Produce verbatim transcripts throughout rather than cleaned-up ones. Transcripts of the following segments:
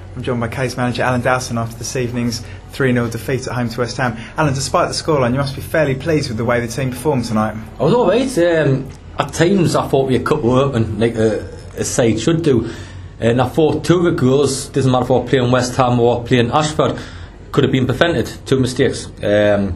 I'm joined by case manager Alan Dowson after this evening's three nil defeat at home to West Ham. Alan, despite the scoreline, you must be fairly pleased with the way the team performed tonight. I was alright. Um, at times I thought we had cut open like a, a side should do, and I thought two of the goals, doesn't matter if we're playing West Ham or playing Ashford, could have been prevented. Two mistakes. Um,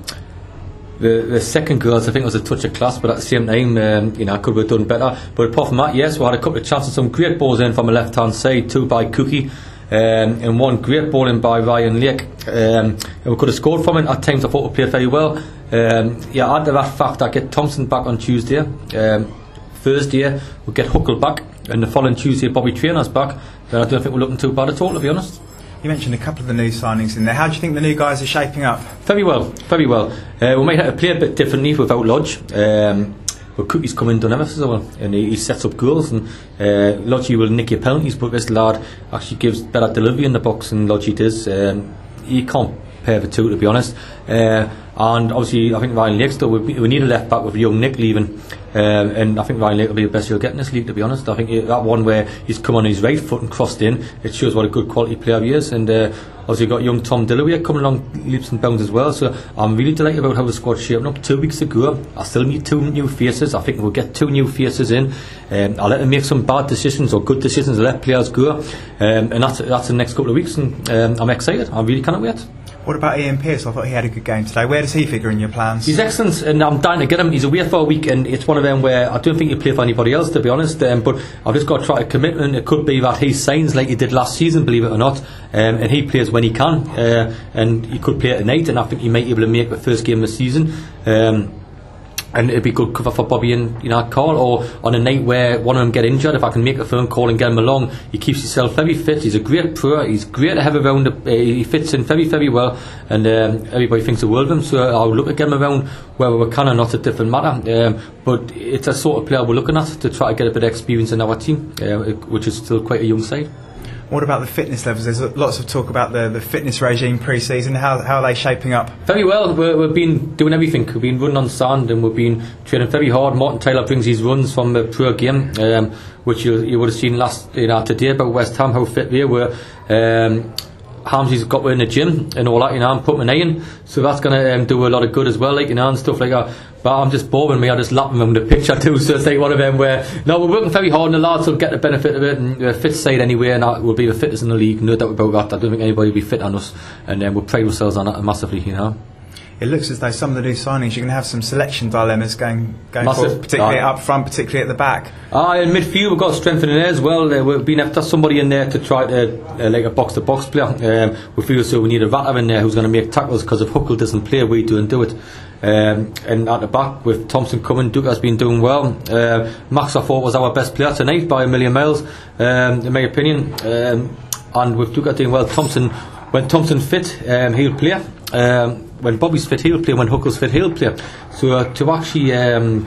The, the second goals, I think, was a touch of class, but at the same time, um, you know, I could have done better. But apart from that, yes, we had a couple of chances, some great balls in from the left-hand side, two by Cookie, um, and one great ball in by Ryan Lake. Um, and we could have scored from it. At times, I thought we played very well. Um, yeah, add to that fact, I get Thompson back on Tuesday. Um, Thursday, we'll get Huckle back, and the following Tuesday, Bobby Trainer's back. Then I don't think we're looking too bad at all, to be honest. You mentioned a couple of the new signings in there. How do you think the new guys are shaping up? Very well, very well. Uh, we might have to play a bit differently without Lodge. Um, but Cookie's come in and done everything so well, and he, he sets up goals. And uh, Lodge will nick your penalties, but this lad actually gives better delivery in the box than Lodge does. Um, he can't pair the two, to be honest. Uh, and obviously, I think Ryan Lake still. We, we need a left back with young Nick leaving. Um, and I think Ryan Lake will be the best you'll get in this league, to be honest. I think that one where he's come on his right foot and crossed in, it shows what a good quality player he is. And uh, obviously got young Tom Dillaway coming along leaps and bounds as well. So I'm really delighted about how the squad's shaping up. Two weeks ago, I still need two new faces. I think we'll get two new faces in. Um, I'll let them make some bad decisions or good decisions. I'll let players go, um, and that's that's the next couple of weeks. And um, I'm excited. I really cannot wait. What about Ian Pearce? I thought he had a good game today. Where does he figure in your plans? He's excellent, and I'm dying to get him. He's away for a week, and it's one of them where I don't think he'll play for anybody else, to be honest. Um, but I've just got to try to commit, and it could be that he signs like he did last season, believe it or not, um, and he plays when he can, uh, and he could play tonight, and I think he might be able to make the first game of the season. Um, And it'd be good cover for Bobby and, you know, Carl, or on a night where one of them get injured, if I can make a phone call and get him along. He keeps himself very fit. He's a great pro. He's great to have around. Uh, he fits in very, very well, and um, everybody thinks the world of him. So I'll look to get him around whether we can or not. A different matter. Um, but it's a sort of player we're looking at to try to get a bit of experience in our team, uh, which is still quite a young side. What about the fitness levels? There's lots of talk about the, the fitness regime pre-season. How, how are they shaping up? Very well. We're, we've been doing everything. We've been running on sand, and we've been training very hard. Martin Taylor brings his runs from the pro game, um, which you, you would have seen last you know, today about West Ham, how fit they were. Um, Hamsy's got in the gym and all that, you know, and put my in, so that's going to um, do a lot of good as well, like, you know, and stuff like that. But I'm just boring me, I just lap them on the pitch I do, so it's like one of them where, no, we're working very hard and the lads will get the benefit of it, and the fit side anyway, and that will be the fittest in the league, no doubt about that. I don't think anybody will be fit on us, and um, we'll pride ourselves on that massively, you know. It looks as though some of the new signings, you're going to have some selection dilemmas going, going Massive. forward, particularly Aye. up front, particularly at the back. Ah, in midfield we've got strengthening there as well. Uh, we've been after somebody in there to try to uh, like a box-to-box player. Um, we feel so we need a ratter in there who's going to make tackles, because if Huckle doesn't play, we do and do it. Um, and at the back with Thompson coming, Duke has been doing well. Uh, Max I thought was our best player tonight by a million miles, um, in my opinion. Um, and with Duke doing well, Thompson, when Thompson's fit, um, he'll play. Um, when Bobby's fit, he'll play. When Huckle's fit, he'll play. So uh, to actually um,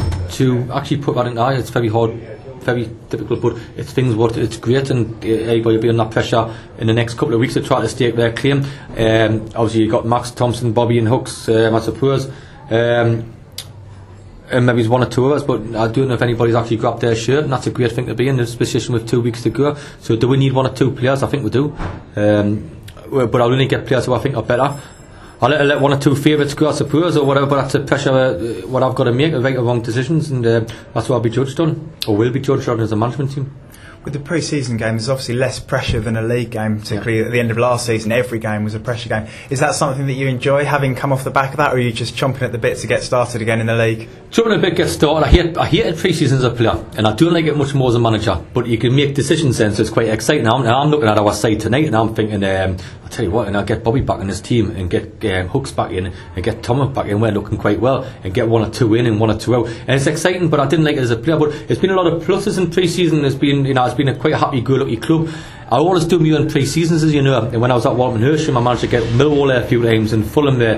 to actually put that in eye, it's very hard, very difficult. But it's things what it's great, and uh, everybody will be under pressure in the next couple of weeks to try to stake their claim. Um, obviously, you got Max, Thompson, Bobby, and Hooks, um, I suppose. Um, and maybe it's one or two of us, but I don't know if anybody's actually grabbed their shirt, and that's a great thing to be in this position with two weeks to go. So do we need one or two players? I think we do. Um, but I'll only get players who I think are better. I'll let, I'll let one or two favourites go, I suppose, or whatever, but that's the pressure, uh, what I've got to make, right or wrong decisions, and uh, that's what I'll be judged on, or will be judged on as a management team. With the pre-season game, there's obviously less pressure than a league game, particularly yeah. at the end of last season. Every game was a pressure game. Is that something that you enjoy, having come off the back of that, or are you just chomping at the bit to get started again in the league? Chomping at the bit, get started. I hate, I hated pre-season as a player, and I don't like it much more as a manager, but you can make decisions then, so it's quite exciting. I'm, I'm looking at our side tonight, and I'm thinking, um, I'll tell you what, and I'll get Bobby back in his team, and get um, Hooks back in, and get Thomas back in. We're looking quite well, and get one or two in and one or two out, and it's exciting. But I didn't like it as a player. But it's been a lot of pluses in pre-season. It's been, you know, it's been a quite a happy-go-lucky club. I always do me on pre-seasons, as you know. And when I was at Walton Hersham, I managed to get Millwall there a few times, and Fulham there.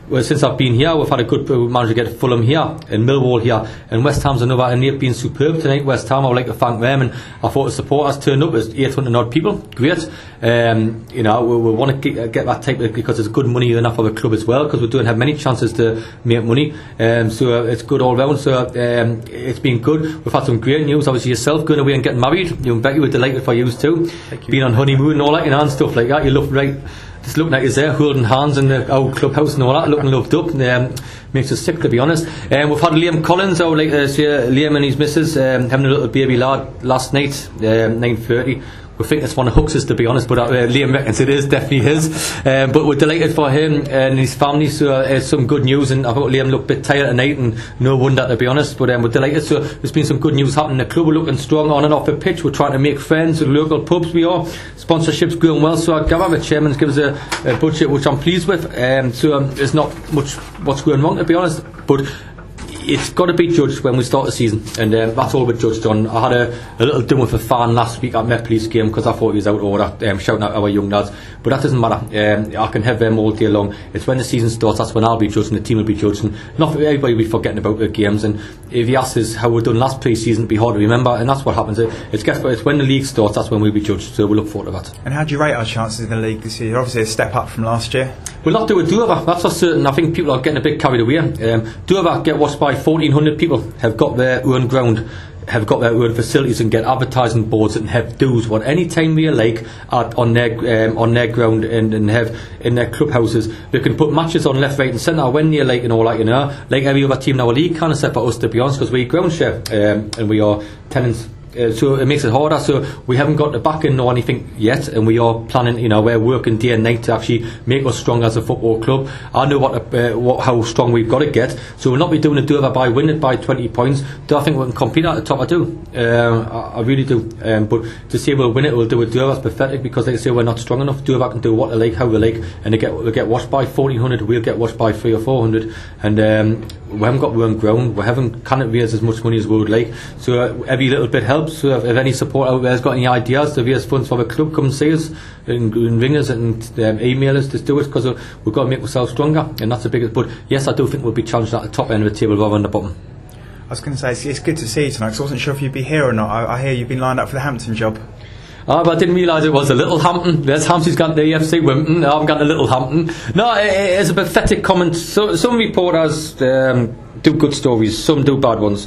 well, since I've been here, we've had a good we managed to get Fulham here and Millwall here, and West Ham's another, and they've been superb tonight. West Ham, I would like to thank them, and I thought the supporters turned up as eight hundred odd people. Great. Um, you know, we, we want to get, get that type of, because there's good money enough for the club as well, because we don't have many chances to make money. Um, so uh, it's good all round. So um, it's been good. We've had some great news. Obviously, yourself going away and getting married. You and Becky were delighted for you too. Thank you. Being on honeymoon and all that, you know, and stuff like that. You look right. Just looking at you there, holding hands in the old clubhouse and all that, looking loved up. Um, makes us sick, to be honest. Um, we've had Liam Collins, I would like to say, Liam and his missus, um, having a little baby lad last night, um, nine thirty. We think it's one of Hux's, to be honest, but uh, Liam reckons it is, definitely his. Um, but we're delighted for him and his family, so uh, it's some good news. And I thought Liam looked a bit tired tonight, and no wonder, to be honest. But um, we're delighted. So there's been some good news happening. The club are looking strong on and off the pitch. We're trying to make friends with local pubs. We are. Sponsorship's going well. So I gather the chairman's gives us a, a budget which I'm pleased with. Um, so um, there's not much what's going wrong, to be honest. But it's got to be judged when we start the season, and um, that's all we're judged on. I had a, a little done with a fan last week at Met Police game because I thought he was out of order, um, shouting at our young lads, but that doesn't matter. um, I can have them all day long. It's when the season starts, that's when I'll be judged and the team will be judged, and not everybody will be forgetting about the games. And if he asks us how we're done last pre-season, it'll be hard to remember, and that's what happens. It, it's, gets, it's when the league starts, that's when we'll be judged, so we'll look forward to that. And how do you rate our chances in the league this year? Obviously a step up from last year. We'll not do a Dover, that's for certain. I think people are getting a bit carried away. um, Dover get watched by fourteen hundred people, have got their own ground, have got their own facilities, and get advertising boards and have dues what any time we like at, on their um, on their ground, and, and have in their clubhouses. They can put matches on left, right and centre when they like and all that, you know, like every other team in our league, kind of set for us, to be honest, because we ground share, um, and we are tenants. Uh, so it makes it harder. So we haven't got the backing or anything yet, and we are planning, you know, we're working day and night to actually make us strong as a football club. I know what, uh, what how strong we've got to get, so we'll not be doing a Dover by winning by twenty points. Do I think we can compete at the top? I do. um, I, I really do. Um, but to say we'll win it, we'll do it Dover, that's pathetic, because they say we're not strong enough. Dover can do what they like, how they like, and they get they get watched by fourteen hundred, we'll get watched by three or four hundred, and um, we haven't got one ground, we haven't can't raise as much money as we would like, so uh, every little bit helps. So if, if any support out there has got any ideas to raise funds for the club, come and see us and, and ring us and um, email us to do it, because uh, we've got to make ourselves stronger, and that's the biggest. But yes, I do think we'll be challenged at the top end of the table rather than the bottom. I was going to say, it's, it's good to see you tonight, because I wasn't sure if you'd be here or not. I, I hear you've been lined up for the Hampton job. Ah, but I didn't realise it was a Little Hampton. There's Hampton's got the E F C Wimbledon. I haven't got a Little Hampton. No, it, it's a pathetic comment. So, some reporters um, do good stories, some do bad ones.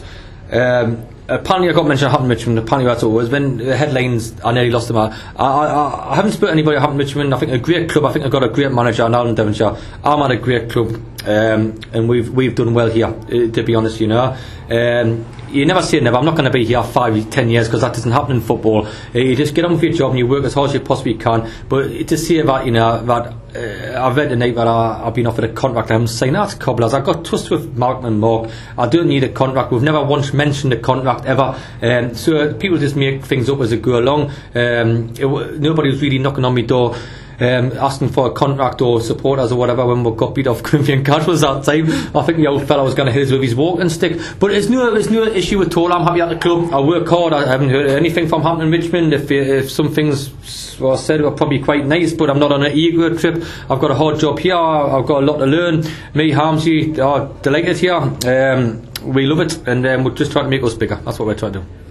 Um, apparently, I got mentioned Hampton Richmond. Apparently, that's always when the headlines. I nearly lost them. I, I, I haven't spoken to anybody at Hampton Richmond. I think a great club. I think I've got a great manager now in Devonshire. I'm at a great club, um, and we've we've done well here. Uh, to be honest, you know. Um, you never say never. I'm not going to be here five, ten years, because that doesn't happen in football. Uh, you just get on with your job and you work as hard as you possibly can. But to say that, you know, that uh, I've read tonight that I, I've been offered a contract, and I'm saying that's cobblers. I've got trust with Mark and Mark. I don't need a contract. We've never once mentioned a contract ever. Um, so uh, people just make things up as they go along. Um, it, nobody was really knocking on my door. Um, asking for a contract or supporters or whatever when we got beat off Corinthian Casuals that time. I think the old fella was going to hit us with his walking stick, but it's no, it's no issue at all. I'm happy at the club. I work hard. I haven't heard anything from Hampton Richmond. If, if some things were said were probably quite nice, but I'm not on an ego trip. I've got a hard job here. I've got a lot to learn. Me, Harmsy, are delighted here. Um, we love it, and um, we're just trying to make us bigger. That's what we're trying to do.